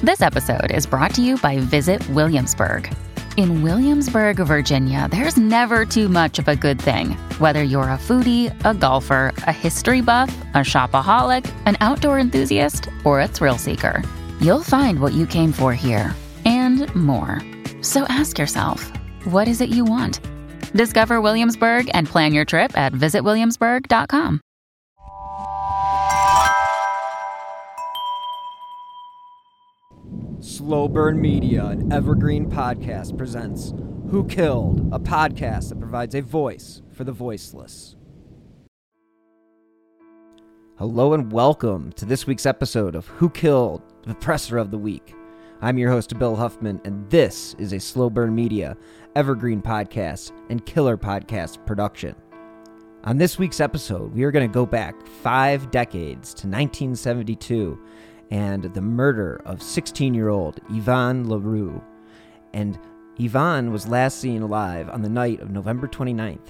This episode is brought to you by Visit Williamsburg. In Williamsburg, Virginia, there's never too much of a good thing. Whether you're a foodie, a golfer, a history buff, a shopaholic, an outdoor enthusiast, or a thrill seeker, you'll find what you came for here and more. So ask yourself, what is it you want? Discover Williamsburg and plan your trip at visitwilliamsburg.com. Slow Burn Media, an evergreen podcast, presents Who Killed, a podcast that provides a voice for the voiceless. Hello and welcome to this week's episode of Who Killed, the Presser of the Week. I'm your host, Bill Huffman, and this is a Slow Burn Media, evergreen podcast, and killer podcast production. On this week's episode, we are going to go back 5 decades to 1972 and the murder of 16-year-old Yvonne LaRue. And Yvonne was last seen alive on the night of November 29th,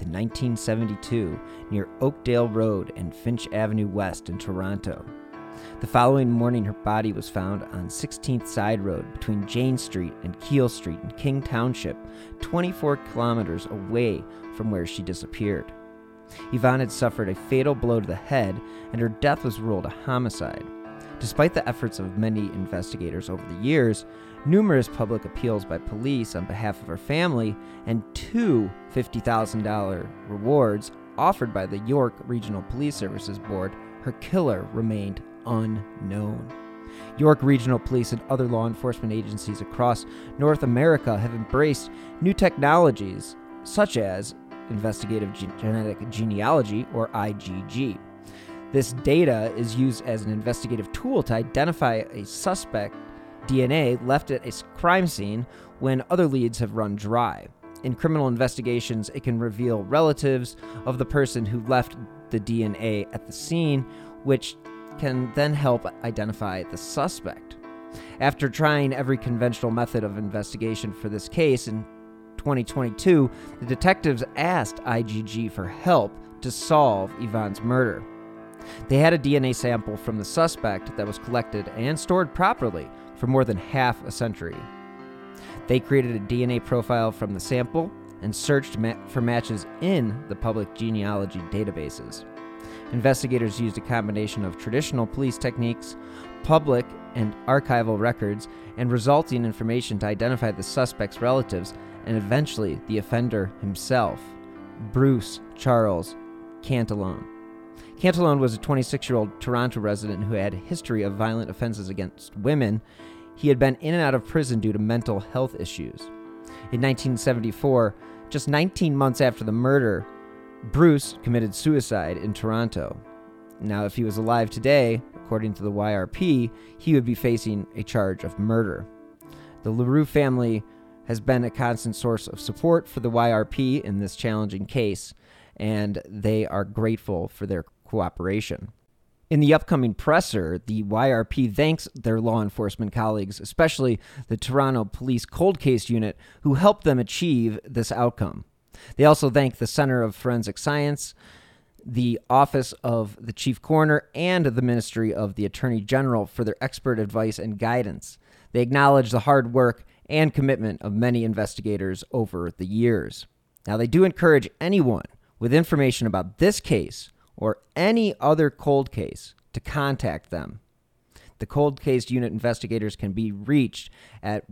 1972, near Oakdale Road and Finch Avenue West in Toronto. The following morning, her body was found on 16th Side Road between Jane Street and Keel Street in King Township, 24 kilometers away from where she disappeared. Yvonne had suffered a fatal blow to the head, and her death was ruled a homicide. Despite the efforts of many investigators over the years, numerous public appeals by police on behalf of her family, and 2 $50,000 rewards offered by the York Regional Police Services Board, her killer remained unknown. York Regional Police and other law enforcement agencies across North America have embraced new technologies such as investigative genetic genealogy, or IGG. This data is used as an investigative tool to identify a suspect DNA left at a crime scene when other leads have run dry. In criminal investigations, it can reveal relatives of the person who left the DNA at the scene, which can then help identify the suspect. After trying every conventional method of investigation for this case in 2022, the detectives asked IGG for help to solve Yvonne's murder. They had a DNA sample from the suspect that was collected and stored properly for more than half a century. They created a DNA profile from the sample and searched for matches in the public genealogy databases. Investigators used a combination of traditional police techniques, public and archival records, and resulting information to identify the suspect's relatives and eventually the offender himself, Bruce Charles Cantillon. Cantillon was a 26-year-old Toronto resident who had a history of violent offenses against women. He had been in and out of prison due to mental health issues. In 1974, just 19 months after the murder, Bruce committed suicide in Toronto. Now, if he was alive today, according to the YRP, he would be facing a charge of murder. The LaRue family has been a constant source of support for the YRP in this challenging case, and they are grateful for their cooperation. In the upcoming presser, the YRP thanks their law enforcement colleagues, especially the Toronto Police Cold Case Unit, who helped them achieve this outcome. They also thank the Center of Forensic Science, the Office of the Chief Coroner, and the Ministry of the Attorney General for their expert advice and guidance. They acknowledge the hard work and commitment of many investigators over the years. Now, they do encourage anyone with information about this case or any other cold case to contact them. The Cold Case Unit investigators can be reached at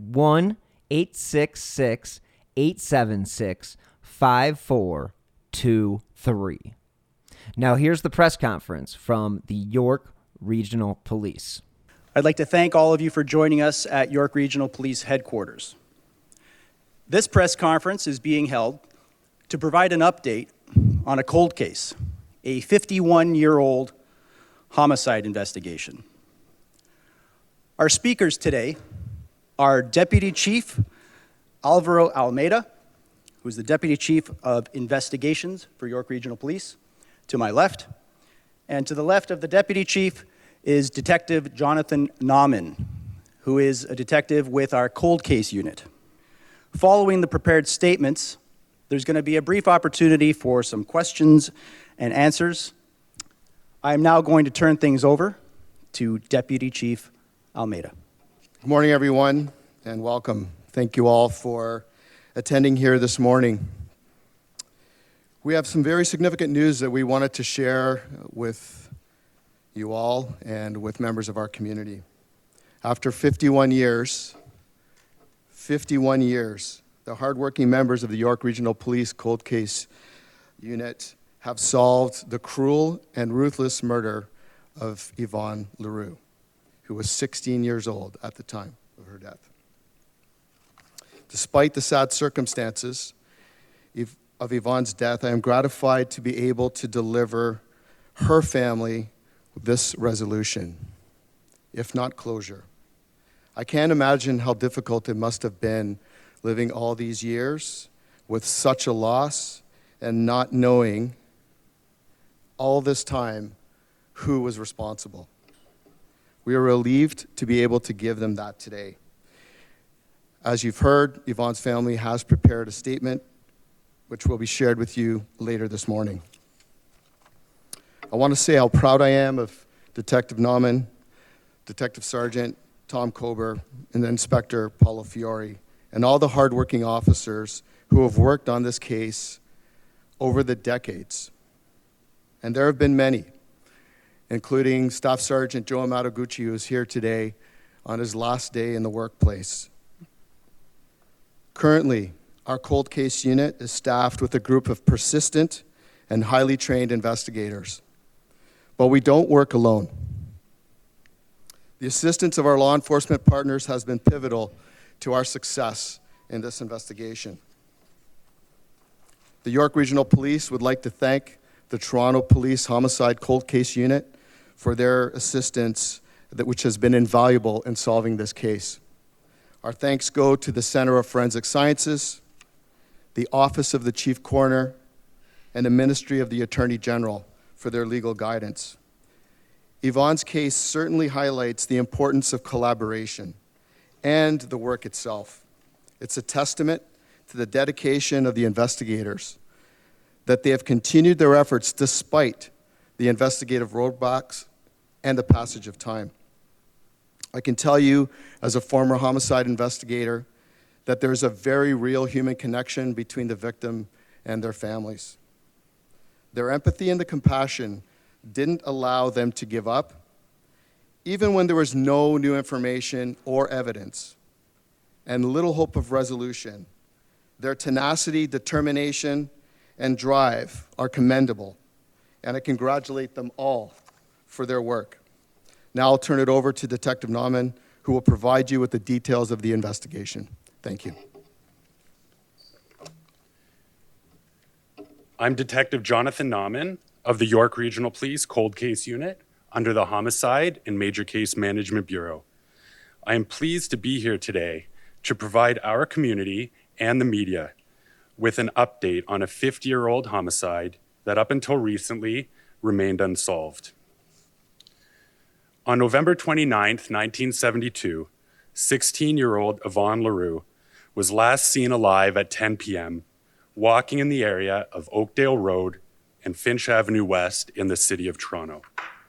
1-866-876-5423. Now here's the press conference from the York Regional Police. I'd like to thank all of you for joining us at York Regional Police Headquarters. This press conference is being held to provide an update on a cold case, a 51-year-old homicide investigation. Our speakers today are Deputy Chief Alvaro Almeida, who is the Deputy Chief of Investigations for York Regional Police, to my left, and to the left of the Deputy Chief is Detective Jonathan Nauman, who is a detective with our Cold Case Unit. Following the prepared statements, there's going to be a brief opportunity for some questions and answers. I'm now going to turn things over to Deputy Chief Almeida. Good morning, everyone, and welcome. Thank you all for attending here this morning. We have some very significant news that we wanted to share with you all and with members of our community. After 51 years, the hardworking members of the York Regional Police Cold Case Unit have solved the cruel and ruthless murder of Yvonne Leroux, who was 16 years old at the time of her death. Despite the sad circumstances of Yvonne's death, I am gratified to be able to deliver her family this resolution, if not closure. I can't imagine how difficult it must have been living all these years with such a loss and not knowing all this time who was responsible. We are relieved to be able to give them that today. As you've heard, Yvonne's family has prepared a statement which will be shared with you later this morning. I want to say how proud I am of Detective Nauman, Detective Sergeant Tom Kober, and Inspector Paulo Fiore, and all the hardworking officers who have worked on this case over the decades. And there have been many, including Staff Sergeant Joe Amatoguchi, who is here today on his last day in the workplace. Currently, our cold case unit is staffed with a group of persistent and highly trained investigators. But we don't work alone. The assistance of our law enforcement partners has been pivotal to our success in this investigation. The York Regional Police would like to thank the Toronto Police Homicide Cold Case Unit for their assistance, which has been invaluable in solving this case. Our thanks go to the Center of Forensic Sciences, the Office of the Chief Coroner, and the Ministry of the Attorney General for their legal guidance. Yvonne's case certainly highlights the importance of collaboration and the work itself. It's a testament to the dedication of the investigators that they have continued their efforts despite the investigative roadblocks and the passage of time. I can tell you, as a former homicide investigator, that there's a very real human connection between the victim and their families. Their empathy and the compassion didn't allow them to give up, even when there was no new information or evidence and little hope of resolution. Their tenacity, determination, and drive are commendable, and I congratulate them all for their work. Now I'll turn it over to Detective Nauman, who will provide you with the details of the investigation. Thank you. I'm Detective Jonathan Nauman of the York Regional Police Cold Case Unit under the Homicide and Major Case Management Bureau. I am pleased to be here today to provide our community and the media with an update on a 50-year-old homicide that up until recently remained unsolved. On November 29th, 1972, 16-year-old Yvonne Leroux was last seen alive at 10 p.m., walking in the area of Oakdale Road and Finch Avenue West in the city of Toronto.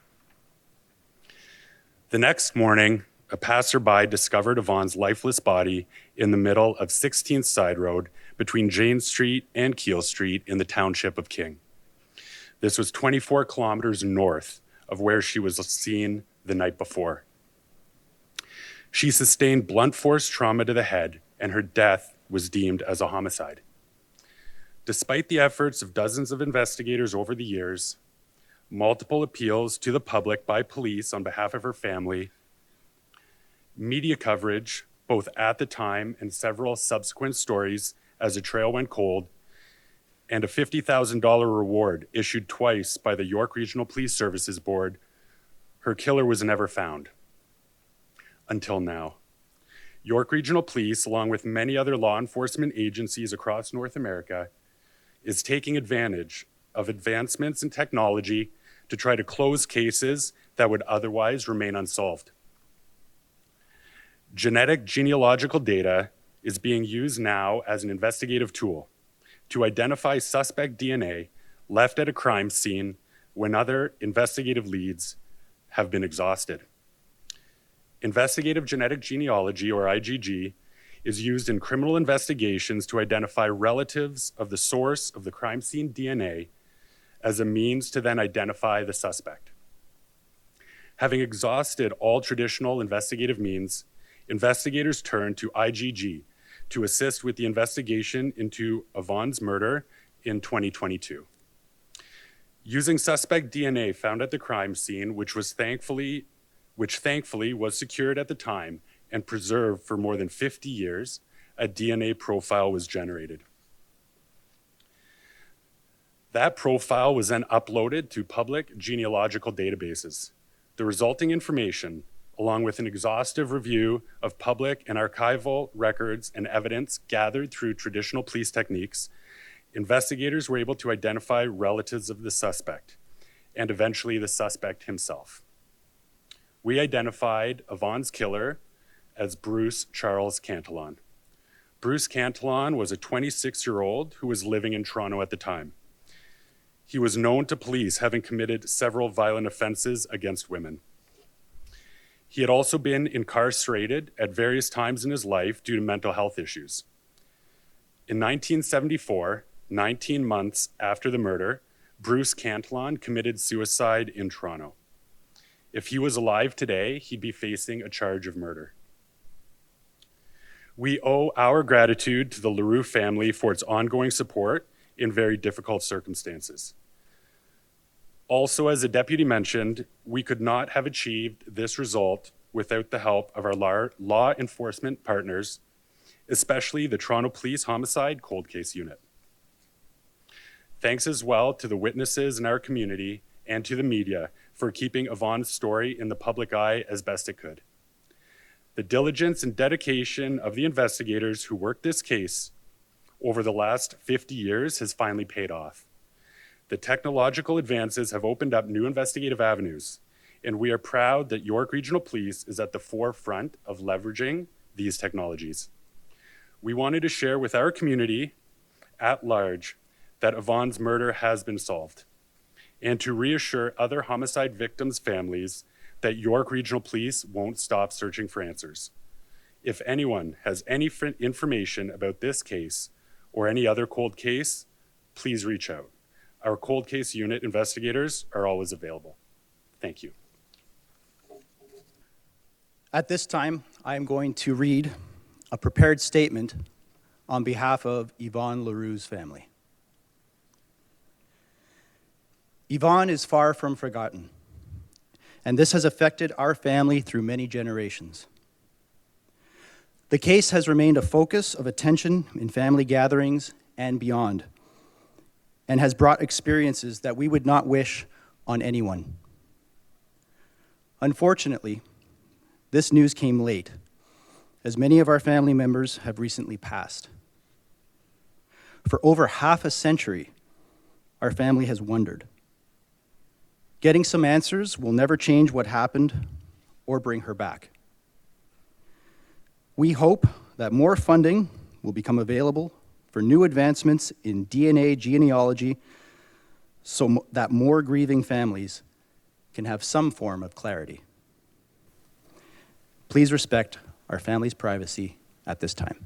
The next morning, a passerby discovered Yvonne's lifeless body in the middle of 16th Side Road between Jane Street and Keele Street in the township of King. This was 24 kilometers north of where she was seen the night before. She sustained blunt force trauma to the head, and her death was deemed as a homicide. Despite the efforts of dozens of investigators over the years, multiple appeals to the public by police on behalf of her family, media coverage, both at the time and several subsequent stories as the trail went cold, and a $50,000 reward issued twice by the York Regional Police Services Board, her killer was never found. Until now. York Regional Police, along with many other law enforcement agencies across North America, is taking advantage of advancements in technology to try to close cases that would otherwise remain unsolved. Genetic genealogical data is being used now as an investigative tool to identify suspect DNA left at a crime scene when other investigative leads have been exhausted. Investigative genetic genealogy, or IgG, is used in criminal investigations to identify relatives of the source of the crime scene DNA as a means to then identify the suspect. Having exhausted all traditional investigative means, investigators turned to IgG to assist with the investigation into Yvonne's murder in 2022. Using suspect DNA found at the crime scene, which thankfully was secured at the time and preserved for more than 50 years, a DNA profile was generated. That profile was then uploaded to public genealogical databases. The resulting information, along with an exhaustive review of public and archival records and evidence gathered through traditional police techniques, investigators were able to identify relatives of the suspect, and eventually the suspect himself. We identified Yvonne's killer as Bruce Charles Cantillon. Bruce Cantillon was a 26-year-old who was living in Toronto at the time. He was known to police having committed several violent offenses against women. He had also been incarcerated at various times in his life due to mental health issues. In 1974, 19 months after the murder, Bruce Cantillon committed suicide in Toronto. If he was alive today, he'd be facing a charge of murder. We owe our gratitude to the Leroux family for its ongoing support in very difficult circumstances. Also, as the deputy mentioned, we could not have achieved this result without the help of our law enforcement partners, especially the Toronto Police Homicide Cold Case Unit. Thanks as well to the witnesses in our community and to the media for keeping Yvonne's story in the public eye as best it could. The diligence and dedication of the investigators who worked this case over the last 50 years has finally paid off. The technological advances have opened up new investigative avenues, and we are proud that York Regional Police is at the forefront of leveraging these technologies. We wanted to share with our community at large that Yvonne's murder has been solved, and to reassure other homicide victims' families that York Regional Police won't stop searching for answers. If anyone has any information about this case or any other cold case, please reach out. Our cold case unit investigators are always available. Thank you. At this time, I am going to read a prepared statement on behalf of Yvonne Leroux's family. Yvonne is far from forgotten, and this has affected our family through many generations. The case has remained a focus of attention in family gatherings and beyond, and has brought experiences that we would not wish on anyone. Unfortunately, this news came late, as many of our family members have recently passed. For over half a century, our family has wondered. Getting some answers will never change what happened or bring her back. We hope that more funding will become available for new advancements in DNA genealogy so that more grieving families can have some form of clarity. Please respect our family's privacy at this time.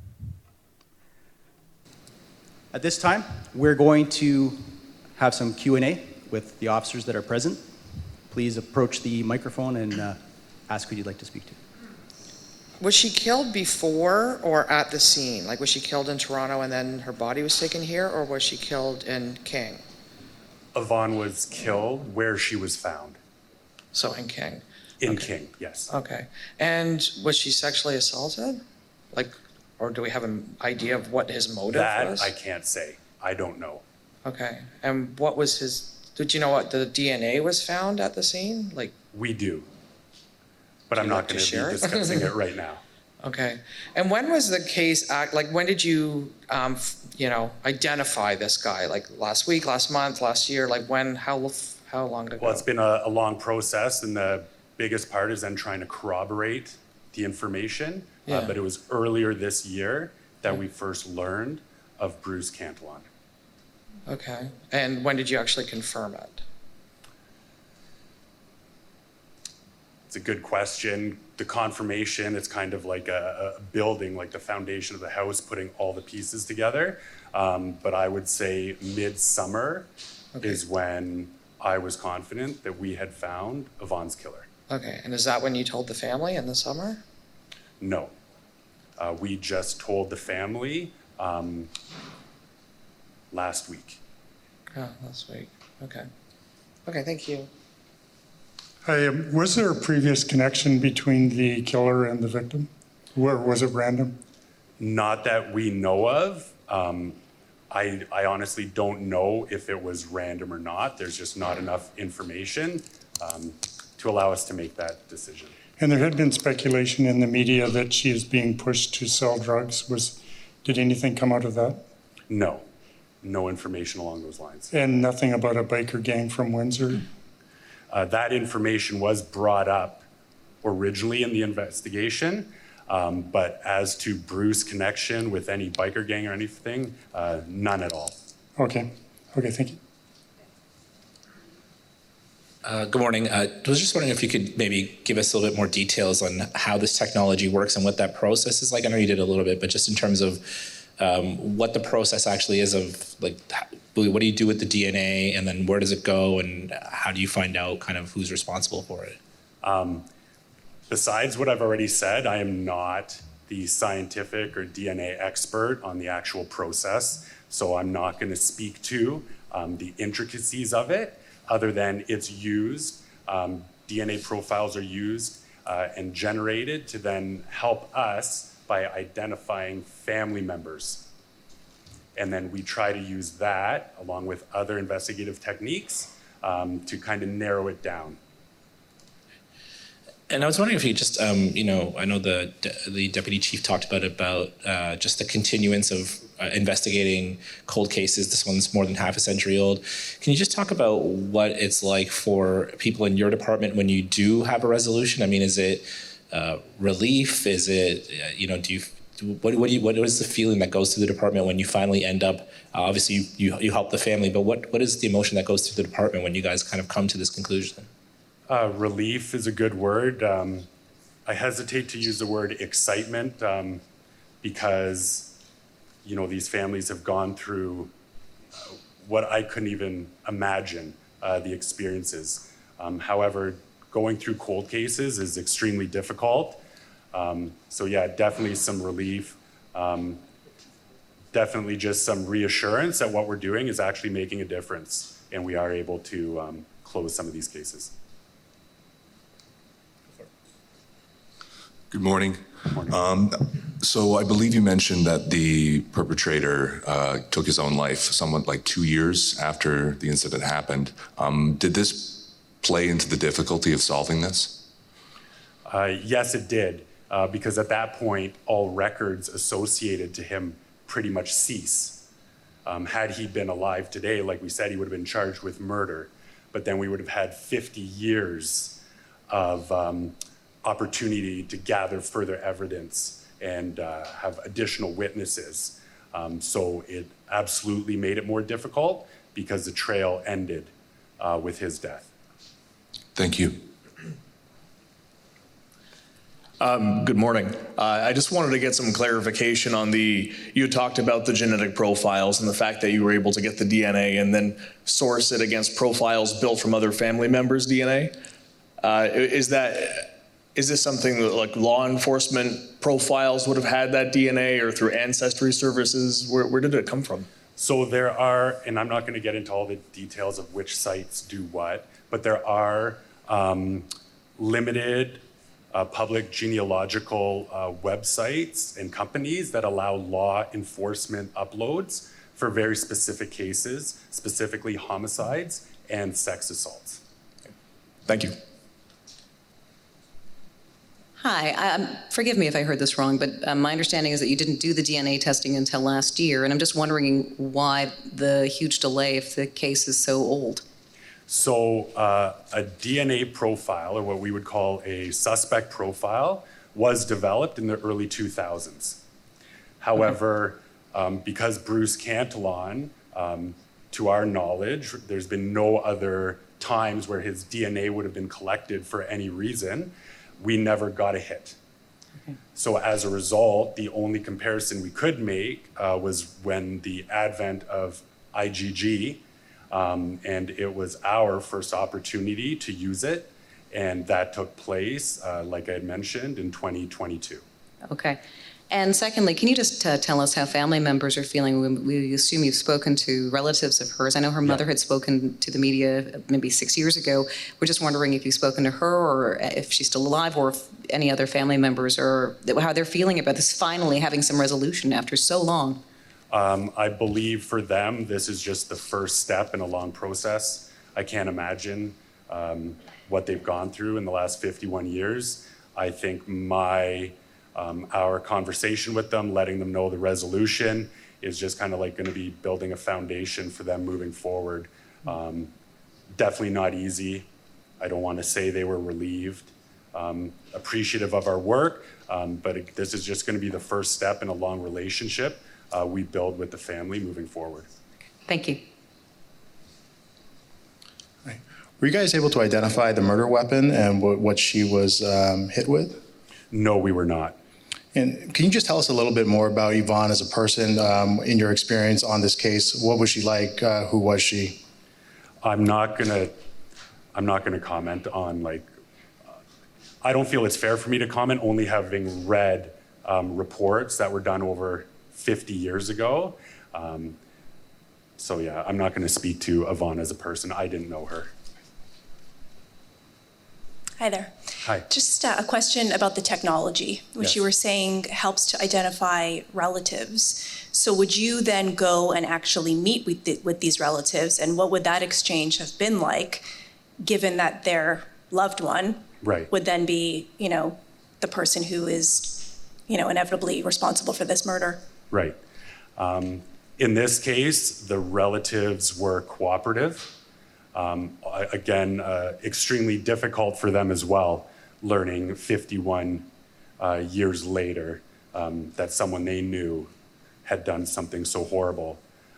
At this time, we're going to have some Q&A with the officers that are present. Please approach the microphone and ask who you'd like to speak to. Was she killed before or at the scene? Like, was she killed in Toronto and then her body was taken here, or was she killed in King? Yvonne was killed where she was found. So in King? In King, yes. Okay. And was she sexually assaulted? Like, or do we have an idea of what his motive was? That I can't say. I don't know. Okay. And what was did you know what the DNA was found at the scene? Like, we do. But I'm not going to be discussing it right now. Okay. And when was the case when did you, identify this guy? Like last week, last month, last year? Like when, how long ago? Well, it's been a long process, and the biggest part is then trying to corroborate the information. Yeah. But it was earlier this year that we first learned of Bruce Cantillon. Okay. And when did you actually confirm it? It's a good question. the confirmation, it's kind of like a building, like the foundation of the house, putting all the pieces together. But I would say midsummer is when I was confident that we had found Yvonne's killer. Okay, and is that when you told the family in the summer? No. We just told the family last week. Oh, last week. Okay. Okay, thank you. Hi, was there a previous connection between the killer and the victim? Or was it random? Not that we know of. I honestly don't know if it was random or not. There's just not enough information to allow us to make that decision. And there had been speculation in the media that she is being pushed to sell drugs. Did anything come out of that? No. No information along those lines. And nothing about a biker gang from Windsor? That information was brought up originally in the investigation, but as to Bruce's connection with any biker gang or anything, none at all. Okay, thank you. Good morning. I was just wondering if you could maybe give us a little bit more details on how this technology works and what that process is like. I know you did a little bit, but just in terms of what the process actually is of, like, what do you do with the DNA, and then where does it go, and how do you find out kind of who's responsible for it? Besides what I've already said, I am not the scientific or DNA expert on the actual process, so I'm not going to speak to the intricacies of it, other than it's used. DNA profiles are used and generated to then help us by identifying family members. And then we try to use that along with other investigative techniques to kind of narrow it down. And I was wondering if you just, I know the deputy chief talked about just the continuance of investigating cold cases. This one's more than half a century old. Can you just talk about what it's like for people in your department when you do have a resolution? I mean, is it relief? Is it, what is the feeling that goes through the department when you finally end up, obviously you help the family, but what is the emotion that goes through the department when you guys kind of come to this conclusion? Relief is a good word. I hesitate to use the word excitement because, these families have gone through what I couldn't even imagine the experiences. However, going through cold cases is extremely difficult. So yeah, definitely some relief. Definitely just some reassurance that what we're doing is actually making a difference, and we are able to close some of these cases. Good morning. So I believe you mentioned that the perpetrator took his own life somewhat like 2 years after the incident happened. Did this play into the difficulty of solving this? Yes, it did, because at that point, all records associated to him pretty much cease. Had he been alive today, like we said, he would have been charged with murder, but then we would have had 50 years of opportunity to gather further evidence and have additional witnesses. So it absolutely made it more difficult because the trail ended with his death. Thank you. Good morning. I just wanted to get some clarification on you talked about the genetic profiles and the fact that you were able to get the DNA and then source it against profiles built from other family members' DNA. Is this something that like law enforcement profiles would have had that DNA, or through ancestry services? Where did it come from? So there are, and I'm not going to get into all the details of which sites do what, but there are limited public genealogical websites and companies that allow law enforcement uploads for very specific cases, specifically homicides and sex assaults. Thank you. Hi, forgive me if I heard this wrong, but my understanding is that you didn't do the DNA testing until last year, and I'm just wondering why the huge delay if the case is so old. So a DNA profile, or what we would call a suspect profile, was developed in the early 2000s. However, because Bruce Cantillon, to our knowledge, there's been no other times where his DNA would have been collected for any reason. we never got a hit. So as a result, the only comparison we could make was when the advent of IGG, and it was our first opportunity to use it, and that took place, like I had mentioned, in 2022. Okay. And secondly, can you just tell us how family members are feeling? We assume you've spoken to relatives of hers. I know her mother had spoken to the media maybe 6 years ago. We're just wondering if you've spoken to her, or if she's still alive, or if any other family members, or how they're feeling about this finally having some resolution after so long. I believe for them, this is just the first step in a long process. I can't imagine what they've gone through in the last 51 years. I think our conversation with them, letting them know the resolution, is just kind of like going to be building a foundation for them moving forward. Definitely not easy. I don't want to say they were relieved, appreciative of our work, but this is just going to be the first step in a long relationship we build with the family moving forward. Thank you. Were you guys able to identify the murder weapon and what she was hit with? No, we were not. And can you just tell us a little bit more about Yvonne as a person, in your experience on this case? What was she like? Who was she? I'm not gonna comment on, like, I don't feel it's fair for me to comment, only having read reports that were done over 50 years ago. So yeah, I'm not gonna speak to Yvonne as a person. I didn't know her. Hi there. Hi. Just a question about the technology, which Yes. you were saying helps to identify relatives. So would you then go and actually meet with these relatives, and what would that exchange have been like, given that their loved one would then be, the person who is, inevitably responsible for this murder? Right. In this case, the relatives were cooperative. Again, extremely difficult for them as well, learning 51 years later that someone they knew had done something so horrible.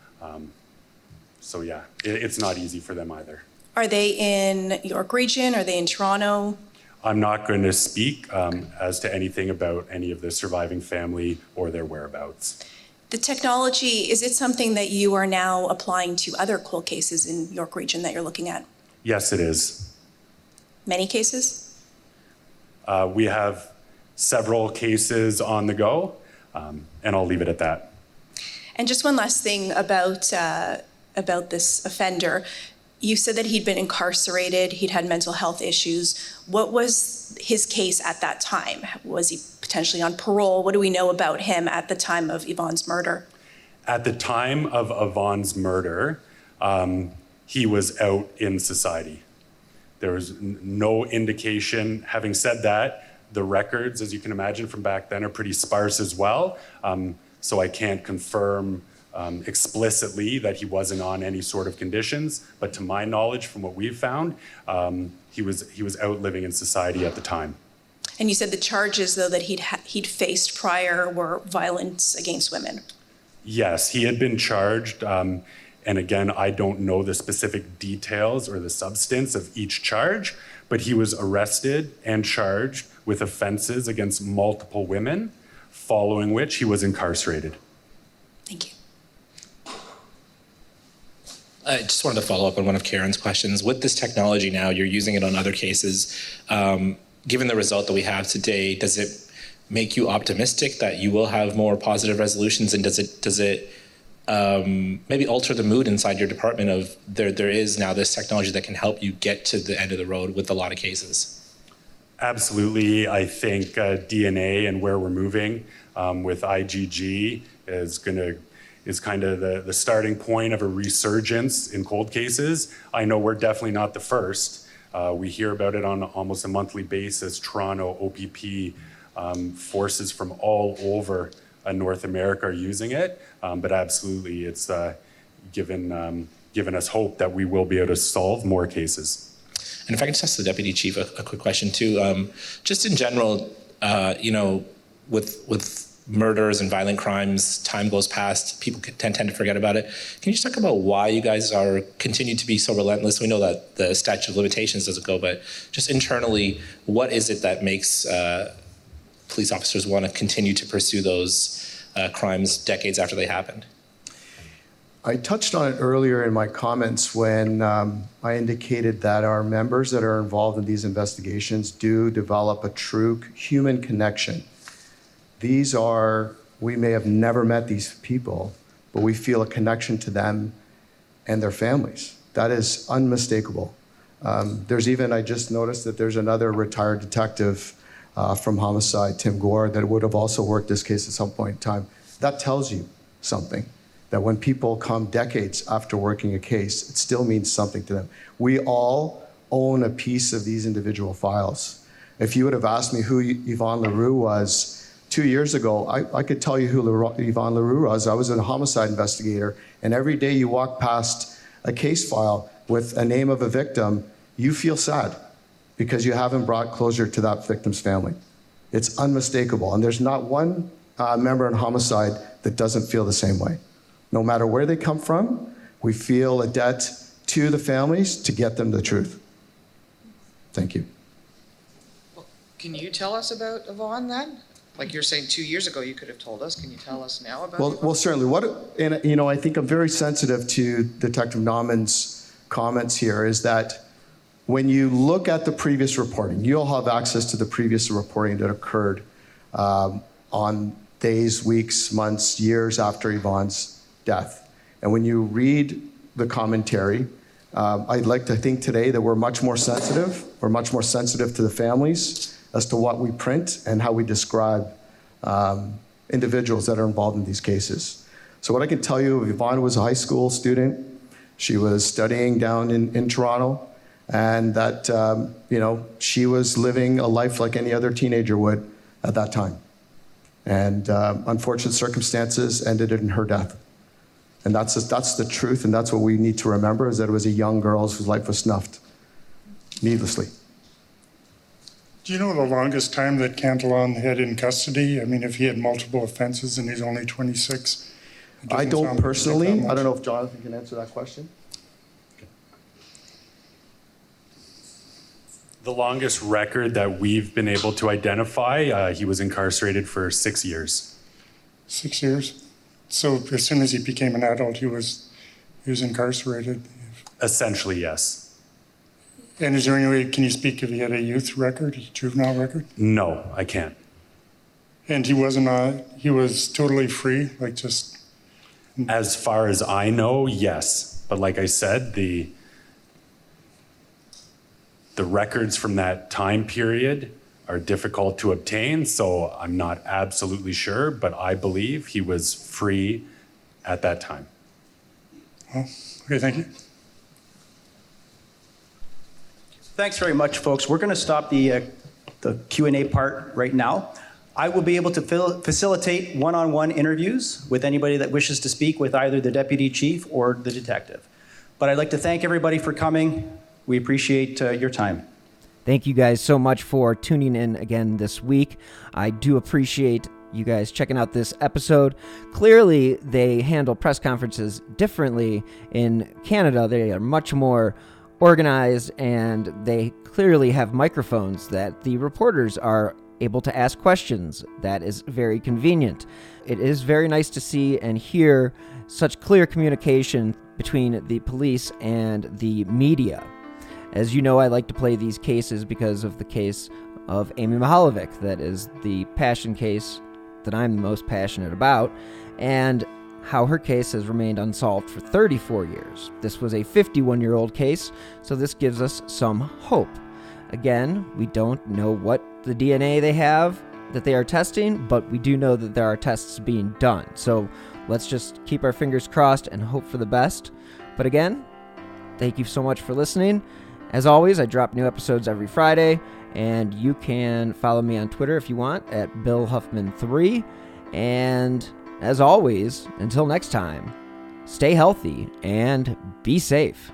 So yeah, it's not easy for them either. Are they in York Region? Are they in Toronto? I'm not going to speak as to anything about any of the surviving family or their whereabouts. The technology, is it something that you are now applying to other cold cases in York Region that you're looking at? Yes, it is. Many cases? We have several cases on the go, and I'll leave it at that. And just one last thing about this offender. You said that he'd been incarcerated, he'd had mental health issues. What was his case at that time? Was he potentially on parole? What do we know about him at the time of Yvonne's murder? At the time of Yvonne's murder, he was out in society. There was no indication. Having said that, the records, as you can imagine from back then, are pretty sparse as well. So I can't confirm explicitly that he wasn't on any sort of conditions, but to my knowledge, from what we've found, he was out living in society at the time. And you said the charges, though, that he'd faced prior were violence against women. Yes, he had been charged, and again, I don't know the specific details or the substance of each charge, but he was arrested and charged with offenses against multiple women, following which he was incarcerated. Thank you. I just wanted to follow up on one of Karen's questions. With this technology now, you're using it on other cases. Given the result that we have today, does it make you optimistic that you will have more positive resolutions? And does it maybe alter the mood inside your department of there is now this technology that can help you get to the end of the road with a lot of cases? Absolutely. I think DNA and where we're moving with IGG is kind of the starting point of a resurgence in cold cases. I know we're definitely not the first. We hear about it on almost a monthly basis. Toronto, OPP, forces from all over North America are using it. But absolutely, it's given us hope that we will be able to solve more cases. And if I can just ask the Deputy Chief a quick question too. Just in general, with murders and violent crimes, time goes past, people tend to forget about it. Can you just talk about why you guys continue to be so relentless? We know that the statute of limitations doesn't go, but just internally, what is it that makes police officers want to continue to pursue those crimes decades after they happened? I touched on it earlier in my comments when I indicated that our members that are involved in these investigations do develop a true human connection. We may have never met these people, but we feel a connection to them and their families. That is unmistakable. I just noticed that there's another retired detective from Homicide, Tim Gore, that would have also worked this case at some point in time. That tells you something, that when people come decades after working a case, it still means something to them. We all own a piece of these individual files. If you would have asked me who Yvonne LaRue was 2 years ago, I could tell you who Yvonne LaRue was. I was a homicide investigator, and every day you walk past a case file with a name of a victim, you feel sad because you haven't brought closure to that victim's family. It's unmistakable, and there's not one member in homicide that doesn't feel the same way. No matter where they come from, we feel a debt to the families to get them the truth. Thank you. Well, can you tell us about Yvonne then? Like you're saying 2 years ago you could have told us. Can you tell us now about Yvonne? Well, certainly. I think I'm very sensitive to Detective Nauman's comments here, is that when you look at the previous reporting, you'll have access to the previous reporting that occurred on days, weeks, months, years after Yvonne's death. And when you read the commentary, I'd like to think today that we're much more sensitive. We're much more sensitive to the families as to what we print and how we describe individuals that are involved in these cases. So what I can tell you, Yvonne was a high school student. She was studying down in Toronto, and that she was living a life like any other teenager would at that time. And unfortunate circumstances ended in her death. And that's the truth, and that's what we need to remember, is that it was a young girl whose life was snuffed needlessly. Do you know the longest time that Cantillon had in custody? I mean, if he had multiple offenses and he's only 26? I don't personally. I don't know if Jonathan can answer that question. The longest record that we've been able to identify, he was incarcerated for 6 years. 6 years? So as soon as he became an adult, he was incarcerated? Essentially, yes. And is there any way, can you speak if he had a youth record, a juvenile record? No, I can't. And he was totally free, like just... As far as I know, yes. But like I said, the records from that time period are difficult to obtain, so I'm not absolutely sure, but I believe he was free at that time. Well, okay, thank you. Thanks very much, folks. We're going to stop the Q&A part right now. I will be able to facilitate one-on-one interviews with anybody that wishes to speak with either the deputy chief or the detective. But I'd like to thank everybody for coming. We appreciate your time. Thank you guys so much for tuning in again this week. I do appreciate you guys checking out this episode. Clearly, they handle press conferences differently in Canada. They are much more organized, and they clearly have microphones that the reporters are able to ask questions. That is very convenient. It is very nice to see and hear such clear communication between the police and the media. As you know, I like to play these cases because of the case of Amy Mihaljevic. That is the passion case that I'm the most passionate about, and how her case has remained unsolved for 34 years. This was a 51-year-old case, so this gives us some hope. Again, we don't know what the DNA they have that they are testing, but we do know that there are tests being done. So let's just keep our fingers crossed and hope for the best. But again, thank you so much for listening. As always, I drop new episodes every Friday, and you can follow me on Twitter if you want at BillHuffman3. And as always, until next time, stay healthy and be safe.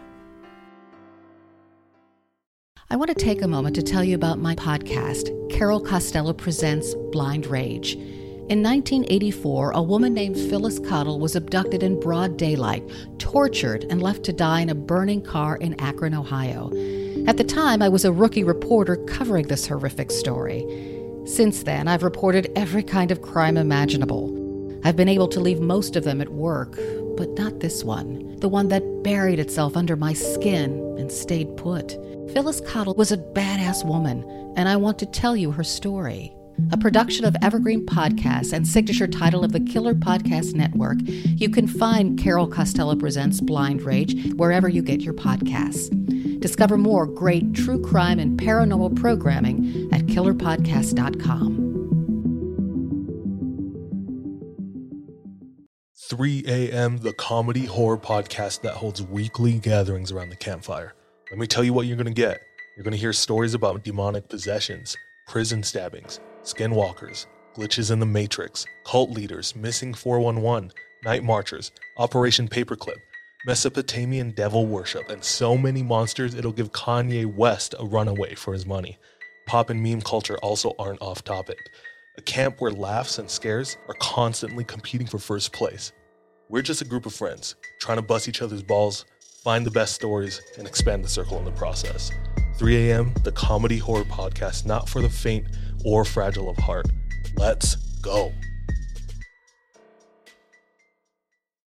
I want to take a moment to tell you about my podcast, Carol Costello Presents Blind Rage. In 1984, a woman named Phyllis Cottle was abducted in broad daylight, tortured, and left to die in a burning car in Akron, Ohio. At the time, I was a rookie reporter covering this horrific story. Since then, I've reported every kind of crime imaginable. I've been able to leave most of them at work, but not this one, the one that buried itself under my skin and stayed put. Phyllis Cottle was a badass woman, and I want to tell you her story. A production of Evergreen Podcasts and signature title of the Killer Podcast Network, you can find Carol Costello Presents Blind Rage wherever you get your podcasts. Discover more great true crime and paranormal programming at killerpodcast.com. 3 a.m., the comedy horror podcast that holds weekly gatherings around the campfire. Let me tell you what you're going to get. You're going to hear stories about demonic possessions, prison stabbings, skinwalkers, glitches in the Matrix, cult leaders, missing 411, night marchers, Operation Paperclip, Mesopotamian devil worship, and so many monsters it'll give Kanye West a runaway for his money. Pop and meme culture also aren't off topic. A camp where laughs and scares are constantly competing for first place. We're just a group of friends, trying to bust each other's balls, find the best stories, and expand the circle in the process. 3 a.m., the comedy horror podcast not for the faint or fragile of heart. Let's go.